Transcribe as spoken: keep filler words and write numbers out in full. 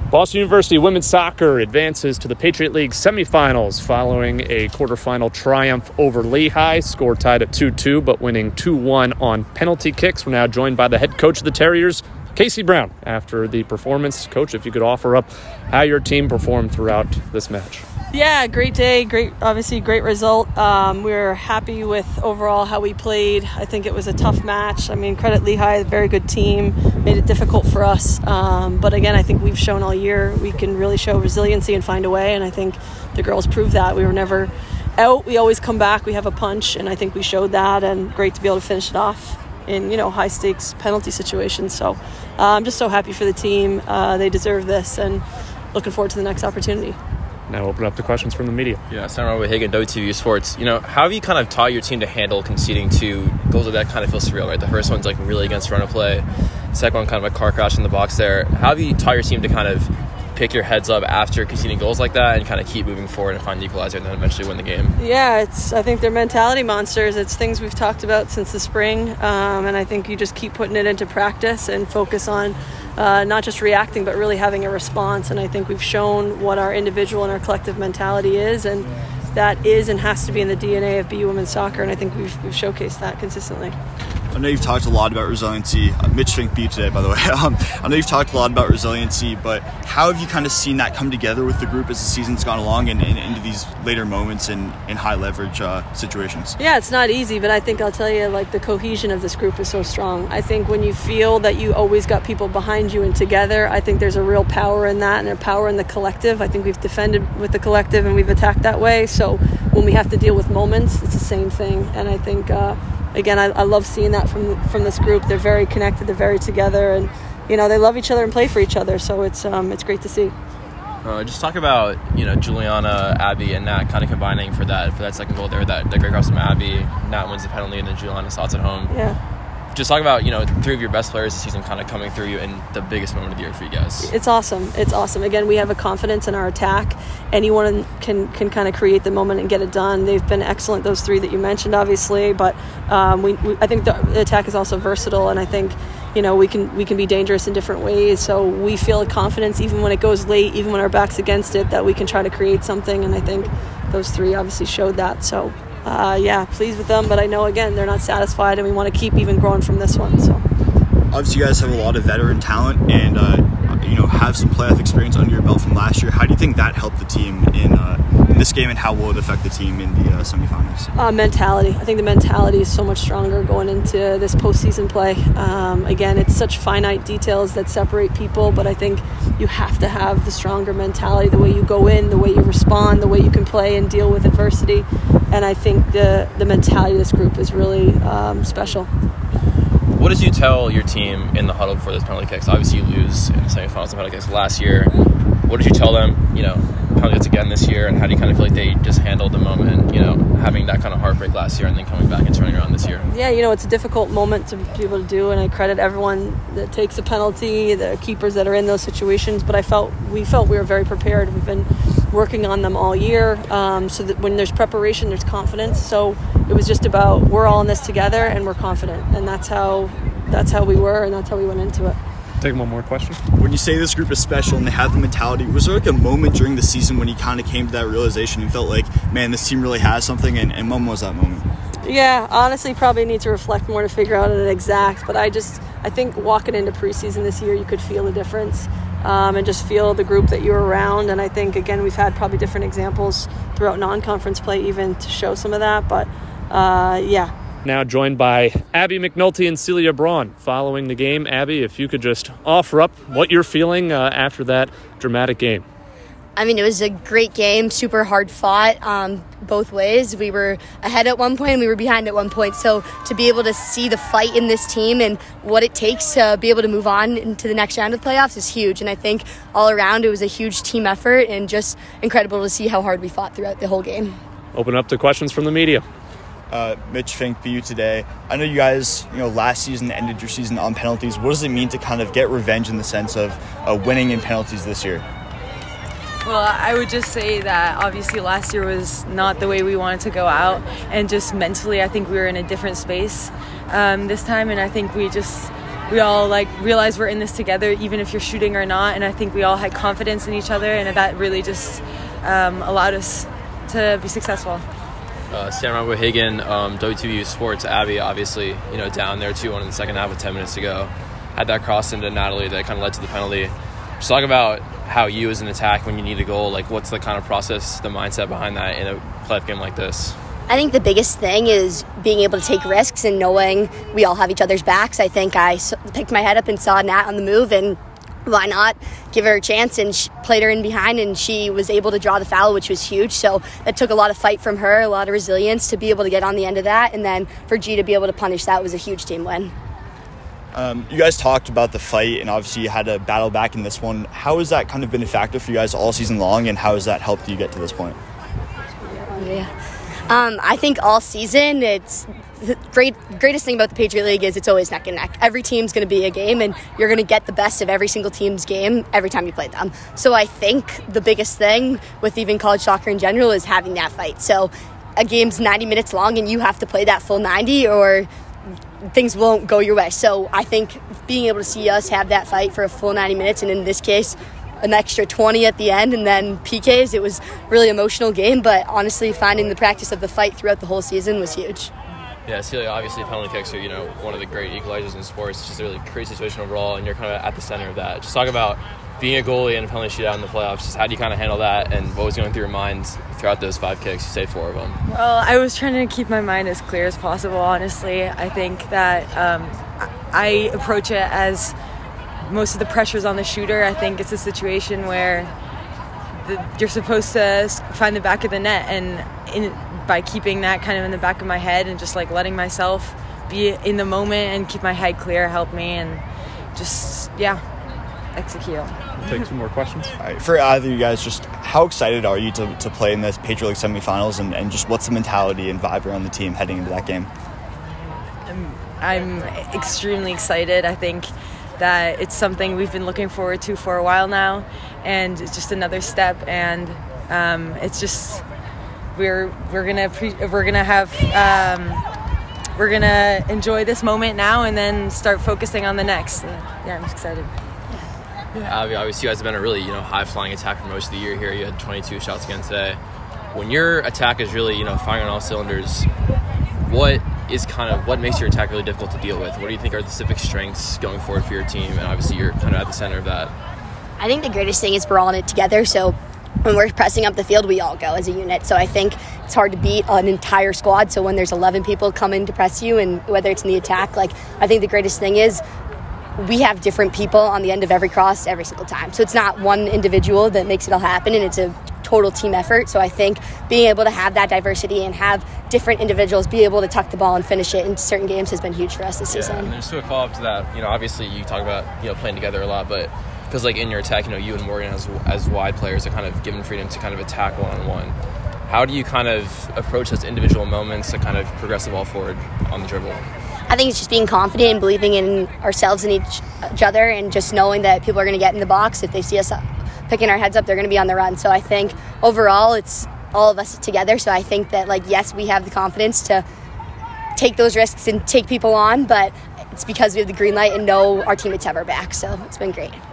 Boston University women's soccer advances to the Patriot League semifinals following a quarterfinal triumph over Lehigh. Score tied at two two, but winning two one on penalty kicks. We're now joined by the head coach of the Terriers, Casey Brown. After the performance, Coach, if you could offer up how your team performed throughout this match. Yeah, great day. Great, obviously great result. Um, we were happy with overall how we played. I think it was a tough match. I mean, credit Lehigh, a very good team, made it difficult for us. Um, but again, I think we've shown all year we can really show resiliency and find a way. And I think the girls proved that. We were never out. We always come back. We have a punch, and I think we showed that. And great to be able to finish it off in, you know, high stakes penalty situations. So uh, I'm just so happy for the team. Uh, they deserve this, and looking forward to the next opportunity. Now open up the questions from the media. Yeah, Sam with Hagen, W T V Sports. You know, how have you kind of taught your team to handle conceding two goals like that? Kind of feels surreal, right? The first one's like really against run of play. Second one, kind of a car crash in the box there. How have you taught your team to kind of pick your heads up after conceding goals like that and kind of keep moving forward and find the equalizer and then eventually win the game? Yeah, it's. I think they're mentality monsters. It's things we've talked about since the spring, um, and I think you just keep putting it into practice and focus on uh, not just reacting but really having a response. And I think we've shown what our individual and our collective mentality is, and that is and has to be in the D N A of B U Women's Soccer, and I think we've, we've showcased that consistently. I know you've talked a lot about resiliency. Uh, Mitch Fink beat today, by the way. Um, I know you've talked a lot about resiliency, but how have you kind of seen that come together with the group as the season's gone along and, and into these later moments in, in high leverage uh, situations? Yeah, it's not easy, but I think I'll tell you, like, the cohesion of this group is so strong. I think when you feel that you always got people behind you and together, I think there's a real power in that and a power in the collective. I think we've defended with the collective and we've attacked that way. So when we have to deal with moments, it's the same thing. And I think... Uh, Again, I, I love seeing that from from this group. They're very connected. They're very together, and you know they love each other and play for each other. So it's um it's great to see. Uh, just talk about you know Juliana, Abby, and Nat kind of combining for that for that second goal there. That that great cross from Abby. Nat wins the penalty, and then Juliana slots it home. Yeah. Just talk about, you know, three of your best players this season kind of coming through you in the biggest moment of the year for you guys. It's awesome. It's awesome. Again, we have a confidence in our attack. Anyone can can kind of create the moment and get it done. They've been excellent, those three that you mentioned, obviously. But um, we, we I think the, the attack is also versatile, and I think, you know, we can we can be dangerous in different ways. So we feel a confidence, even when it goes late, even when our back's against it, that we can try to create something. And I think those three obviously showed that. So. Uh, yeah, pleased with them, but I know, again, they're not satisfied, and we want to keep even growing from this one. So, obviously, you guys have a lot of veteran talent and, uh, you know, have some playoff experience under your belt from last year. How do you think that helped the team in, uh, in this game, and how will it affect the team in the uh, semifinals? Uh, mentality. I think the mentality is so much stronger going into this postseason play. Um, again, it's such finite details that separate people, but I think you have to have the stronger mentality, the way you go in, the way you respond, the way you can play and deal with adversity. And I think the, the mentality of this group is really um, special. What did you tell your team in the huddle before those penalty kicks? Obviously, you lose in the semifinals and penalty kicks last year. What did you tell them, you know, penalty kicks again this year, and how do you kind of feel like they just handled the moment, you know, having that kind of heartbreak last year and then coming back and turning around this year? Yeah, you know, it's a difficult moment to be able to do, and I credit everyone that takes a penalty, the keepers that are in those situations, but I felt we felt we were very prepared. We've been working on them all year, um, so that when there's preparation, there's confidence. So it was just about, we're all in this together and we're confident, and that's how that's how we were, and that's how we went into it. Take one more question. When you say this group is special and they have the mentality, was there like a moment during the season when you kind of came to that realization and felt like, man, this team really has something, and, and when was that moment? Yeah, honestly, probably need to reflect more to figure out an exact, but I just, I think walking into preseason this year, you could feel the difference. Um, and just feel the group that you're around. And I think, again, we've had probably different examples throughout non-conference play even to show some of that. But, uh, yeah. Now joined by Abby McNulty and Celia Braun following the game. Abby, if you could just offer up what you're feeling uh, after that dramatic game. I mean, it was a great game, super hard fought um, both ways. We were ahead at one point and we were behind at one point. So to be able to see the fight in this team and what it takes to be able to move on into the next round of playoffs is huge. And I think all around it was a huge team effort and just incredible to see how hard we fought throughout the whole game. Open up to questions from the media. Uh, Mitch Fink, B U today. I know you guys, you know, last season ended your season on penalties. What does it mean to kind of get revenge in the sense of uh, winning in penalties this year? Well, I would just say that obviously last year was not the way we wanted to go out, and just mentally I think we were in a different space um, this time, and I think we just we all like realize we're in this together, even if you're shooting or not. And I think we all had confidence in each other, and that really just um, allowed us to be successful. Uh, Sam Rambo-Hagen, um, W T B U Sports, Abby, obviously, you know, down there two one in the second half with ten minutes to go. Had that cross into Natalie that kind of led to the penalty. Just talk about how you as an attack, when you need a goal, like what's the kind of process, the mindset behind that in a playoff game like this? I think the biggest thing is being able to take risks and knowing we all have each other's backs. I think I picked my head up and saw Nat on the move, and why not give her a chance, and she played her in behind, and she was able to draw the foul, which was huge. So it took a lot of fight from her, a lot of resilience to be able to get on the end of that, and then for G to be able to punish that was a huge team win. Um, you guys talked about the fight, and obviously you had to battle back in this one. How has that kind of been a factor for you guys all season long, and how has that helped you get to this point? Yeah. Um, I think all season, it's the great greatest thing about the Patriot League is it's always neck and neck. Every team's going to be a game, and you're going to get the best of every single team's game every time you play them. So I think the biggest thing with even college soccer in general is having that fight. So a game's ninety minutes long, and you have to play that full ninety, or things won't go your way. So I think being able to see us have that fight for a full ninety minutes, and in this case, an extra twenty at the end, and then P Ks, it was a really emotional game. But honestly, finding the practice of the fight throughout the whole season was huge. Yeah, Celia, obviously penalty kicks are, you know, one of the great equalizers in sports. It's just a really crazy situation overall, and you're kind of at the center of that. Just talk about being a goalie and a penalty shootout in the playoffs. Just how do you kind of handle that, and what was going through your mind throughout those five kicks? You saved four of them. Well, I was trying to keep my mind as clear as possible, honestly. I think that um, I approach it as most of the pressure's on the shooter. I think it's a situation where the, you're supposed to find the back of the net, and in, by keeping that kind of in the back of my head and just like letting myself be in the moment and keep my head clear helped me, and just, yeah, execute. We'll take two more questions. All right, for either of you guys, just how excited are you to, to play in the Patriot League semifinals, and, and just what's the mentality and vibe around the team heading into that game? I'm, I'm extremely excited. I think that it's something we've been looking forward to for a while now, and it's just another step, and um, it's just we're we're gonna pre- we're gonna have um, we're gonna enjoy this moment now, and then start focusing on the next. Uh, yeah, I'm excited. Yeah, obviously you guys have been a really, you know, high-flying attack for most of the year here. You had twenty-two shots again today. When your attack is really, you know, firing on all cylinders, what is kind of what makes your attack really difficult to deal with? What do you think are the specific strengths going forward for your team? And obviously you're kind of at the center of that. I think the greatest thing is we're all in it together. So when we're pressing up the field, we all go as a unit. So I think it's hard to beat an entire squad. So when there's eleven people coming to press you, and whether it's in the attack, like I think the greatest thing is we have different people on the end of every cross every single time. So it's not one individual that makes it all happen, and it's a total team effort. So I think being able to have that diversity and have different individuals be able to tuck the ball and finish it in certain games has been huge for us this yeah, season. And there's to a follow-up to that, you know, obviously you talk about, you know, playing together a lot, but it feels like in your attack, you know, you and Morgan as, as wide players are kind of given freedom to kind of attack one-on-one. How do you kind of approach those individual moments to kind of progress the ball forward on the dribble? I think it's just being confident and believing in ourselves and each, each other, and just knowing that people are going to get in the box. If they see us picking our heads up, they're going to be on the run. So I think overall it's all of us together. So I think that, like, yes, we have the confidence to take those risks and take people on, but it's because we have the green light and know our teammates have our back. So it's been great.